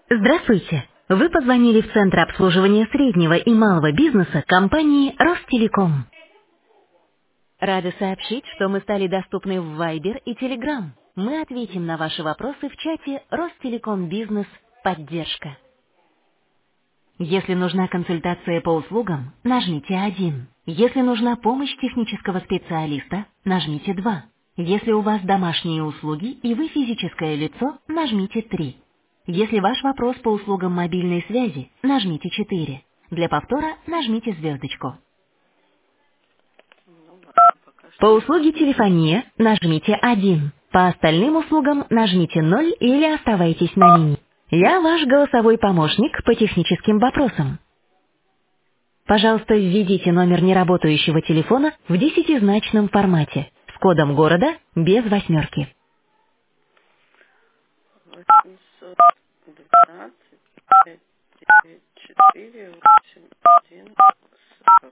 Здравствуйте! Вы позвонили в Центр обслуживания среднего и малого бизнеса компании Ростелеком. Рады сообщить, что мы стали доступны в Viber и Telegram. Мы ответим на ваши вопросы в чате Ростелеком Бизнес Поддержка. Если нужна консультация по услугам, нажмите 1. Если нужна помощь технического специалиста, нажмите 2. Если у вас домашние услуги и вы физическое лицо, нажмите 3. Если ваш вопрос по услугам мобильной связи, нажмите 4. Для повтора нажмите звездочку. Ну ладно, пока По что не услуге надо. телефония нажмите 1. По остальным услугам нажмите 0 или оставайтесь на линии. Я ваш голосовой помощник по техническим вопросам. Пожалуйста, введите номер неработающего телефона в десятизначном формате с кодом города без восьмерки. 812 594 8140.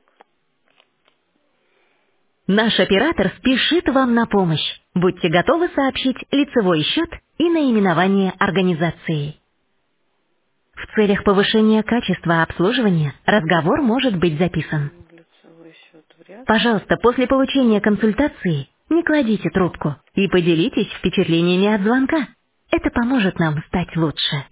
Наш оператор спешит вам на помощь. Будьте готовы сообщить лицевой счет и наименование организации. В целях повышения качества обслуживания разговор может быть записан. Лицевой счет вряд ли. Пожалуйста, после получения консультации не кладите трубку и поделитесь впечатлениями от звонка. Это поможет нам стать лучше.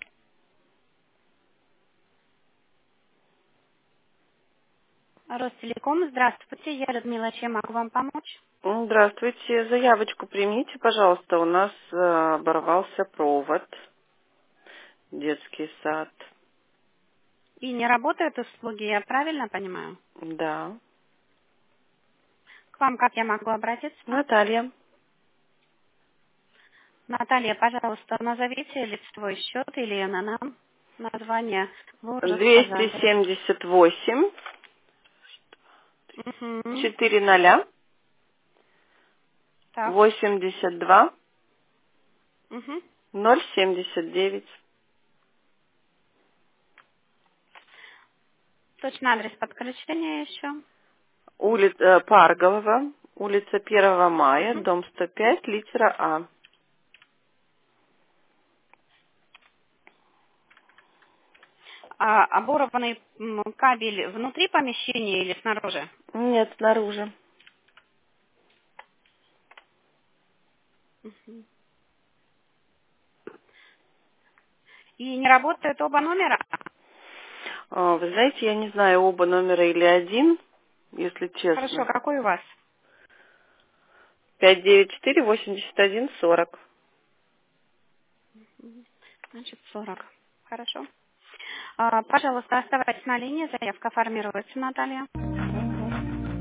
Ростелеком, здравствуйте, я Людмила, чем могу вам помочь? Здравствуйте. Заявочку примите, пожалуйста. У нас оборвался провод. Детский сад. И не работают услуги, я правильно понимаю? Да. К вам как я могу обратиться? Наталья. Наталья, пожалуйста, назовите лицевой счет или ННА. Название вы уже сказали. 278 Угу. 400 Так. 82 Угу. 079. Точный адрес подключения еще. Улица Парголова, улица 1 мая, Угу. дом 105, литера А. А оборванный кабель внутри помещения или снаружи? Нет, снаружи. И не работают оба номера? Вы знаете, я не знаю, оба номера или один, если Хорошо, честно. какой у вас? 594-81-40. Значит, 40. Хорошо. Пожалуйста, оставайтесь на линии, заявка формируется, Наталья. Угу.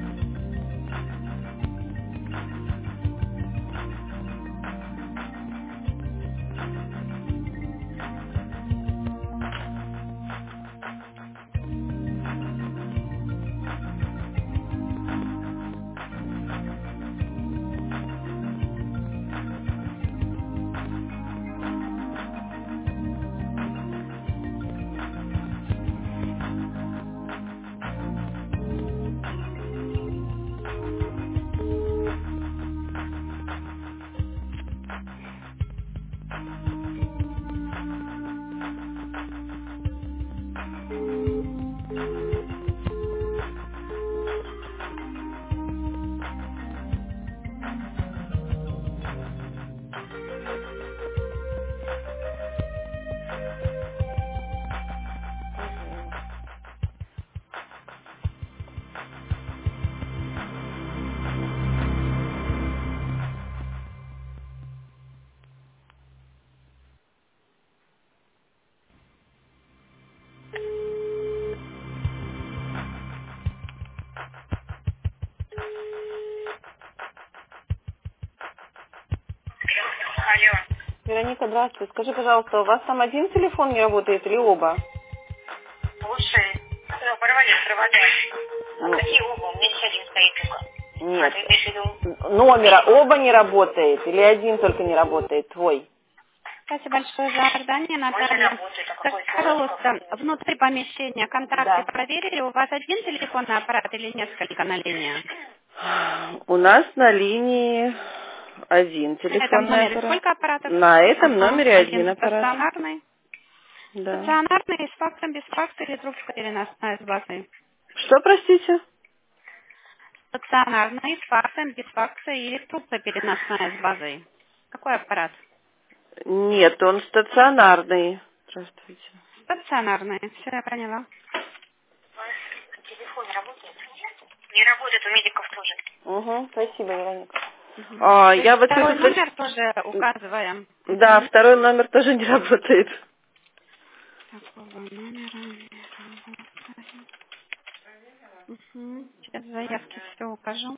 Алло. Вероника, здравствуй. Скажи, пожалуйста, у вас там один телефон не работает или оба? Слушай, порвали провода. А Ну, какие оба? У меня лишь один стоит только. А, нет. ты имеешь в виду? Номера оба не работает или один только не работает, твой? Спасибо большое за ожидание, Он не Наталья. работает. А Скажите, какой твой? пожалуйста, внутри помещения контакты Да. проверили? У вас один телефонный аппарат или несколько на линии? У нас на линии один На этом телефонный номере аппарат. сколько аппаратов? На этом Ага, номере один один аппарат. стационарный. Да. Стационарный, с факсом, без факса или трубка переносная с базой? Что, простите? Стационарный, с факсом, без факса или трубка переносная с базой? Какой аппарат? Нет, он стационарный. Здравствуйте. Стационарный, все, я поняла. Телефон работает? Не работает, у медиков тоже. Угу, спасибо, Вероника. То Я есть вот второй слышу, номер тоже указываем. да, второй номер тоже не работает. Такого номера не работает. Сейчас в заявке все укажу.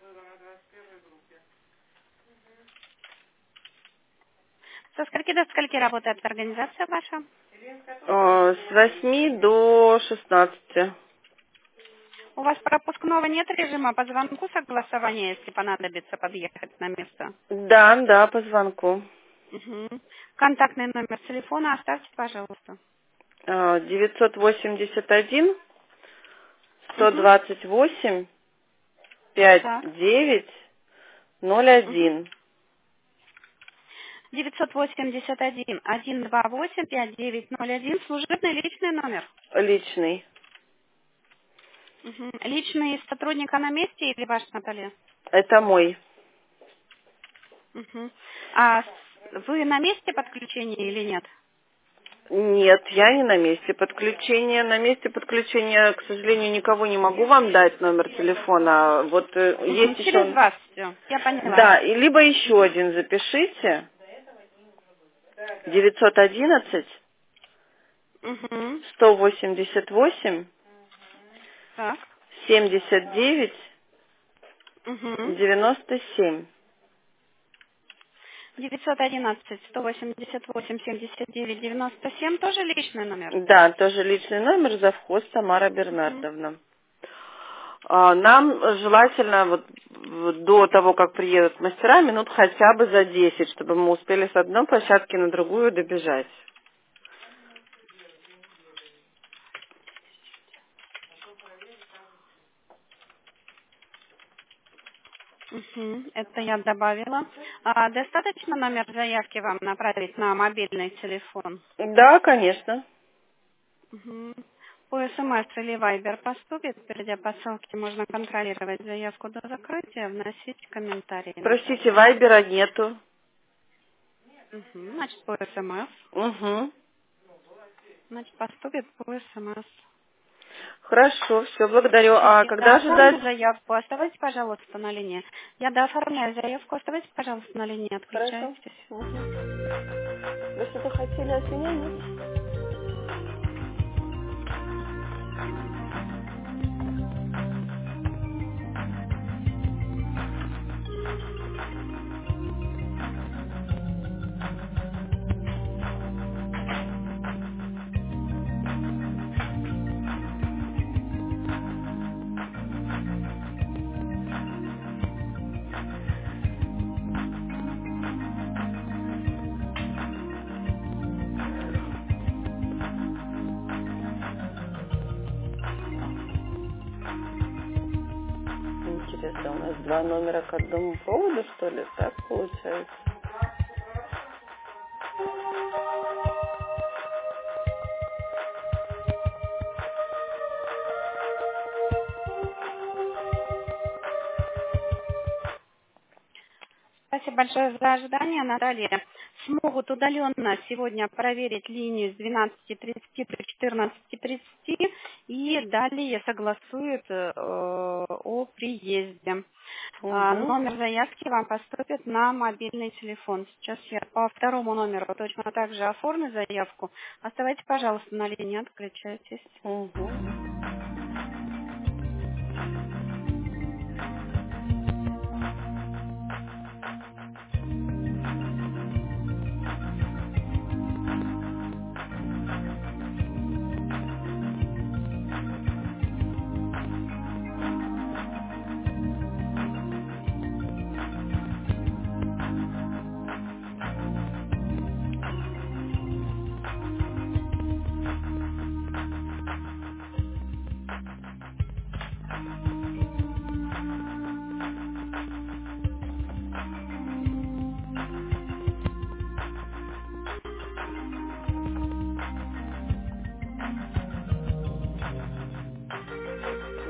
Со скольки до скольки работает организация ваша? С 8 до 16. У вас пропускного нет режима по звонку согласования, если понадобится подъехать на место? Да, да, по звонку. Мгм. Контактный номер телефона оставьте, пожалуйста. 981 Мгм. 128 Так. 5901. 981 128 5901. Служебный личный номер. Личный. Мгм. Личный сотрудника на месте или ваш, Наталья? Это мой. Мгм. А вы на месте подключения или нет? Нет, я не на месте подключения. На месте подключения, к сожалению, никого не могу вам дать номер телефона. Вот Мгм. есть Через еще... вас все. Я поняла. Да, и либо еще один запишите. 911 Угу. 188 Так. 79 Угу. 97. 911 188 79 97 тоже личный номер. Да, тоже личный номер, завхоз Тамара Мгм. Бернардовна. Нам желательно до того, как приедут мастера, минут хотя бы за 10, чтобы мы успели с одной площадки на другую добежать. Мгм. Это я добавила. Достаточно номер заявки вам направить на мобильный телефон? Да, конечно. Мгм. По СМС или Вайбер поступит, перейдя по ссылке, можно контролировать заявку до закрытия, вносить комментарии, Простите, Наталья. вайбера нету. Значит, по СМС. Угу. Значит, поступит по СМС. Хорошо, все, благодарю. А Я когда ожидать? дооформлю заявку, оставайтесь, пожалуйста, на линии. Я дооформляю заявку, оставайтесь, пожалуйста, на линии, Хорошо. отключайтесь. Угу. Вы что-то хотели от меня, нет? Интересно, у нас два номера к одному поводу, что ли? Так получается? Спасибо большое за ожидание, Наталья. Смогут удаленно сегодня проверить линию с 12:30 до 14:30 и далее согласуют о приезде. Угу. Номер заявки вам поступит на мобильный телефон. Сейчас я по второму номеру точно так же оформлю заявку. Оставайтесь, пожалуйста, на линии, отключайтесь. Угу.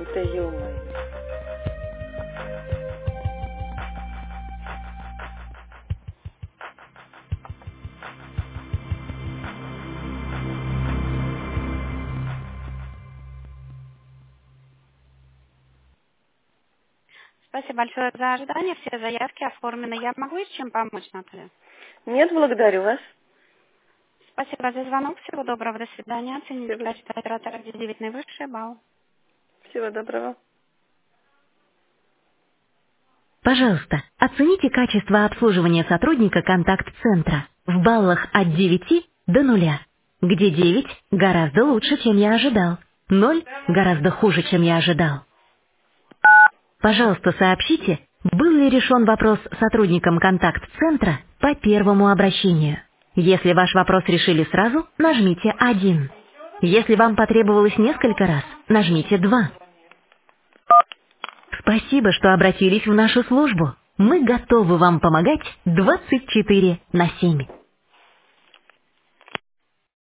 Да ё-моё. Спасибо большое за ожидание. Все заявки оформлены. Я могу с чем помочь, Наталья? Нет, благодарю вас. Спасибо за звонок. Всего доброго. До свидания. Оцените Всего, качество оператора 9 наивысший балл. всего доброго. Пожалуйста, оцените качество обслуживания сотрудника контакт-центра в баллах от 9 до 0, где 9 гораздо лучше, чем я ожидал, 0 гораздо хуже, чем я ожидал. Пожалуйста, сообщите, был ли решен вопрос сотрудником контакт-центра по первому обращению. Если ваш вопрос решили сразу, нажмите 1. Если вам потребовалось несколько раз, нажмите 2. Спасибо, что обратились в нашу службу. Мы готовы вам помогать 24/7.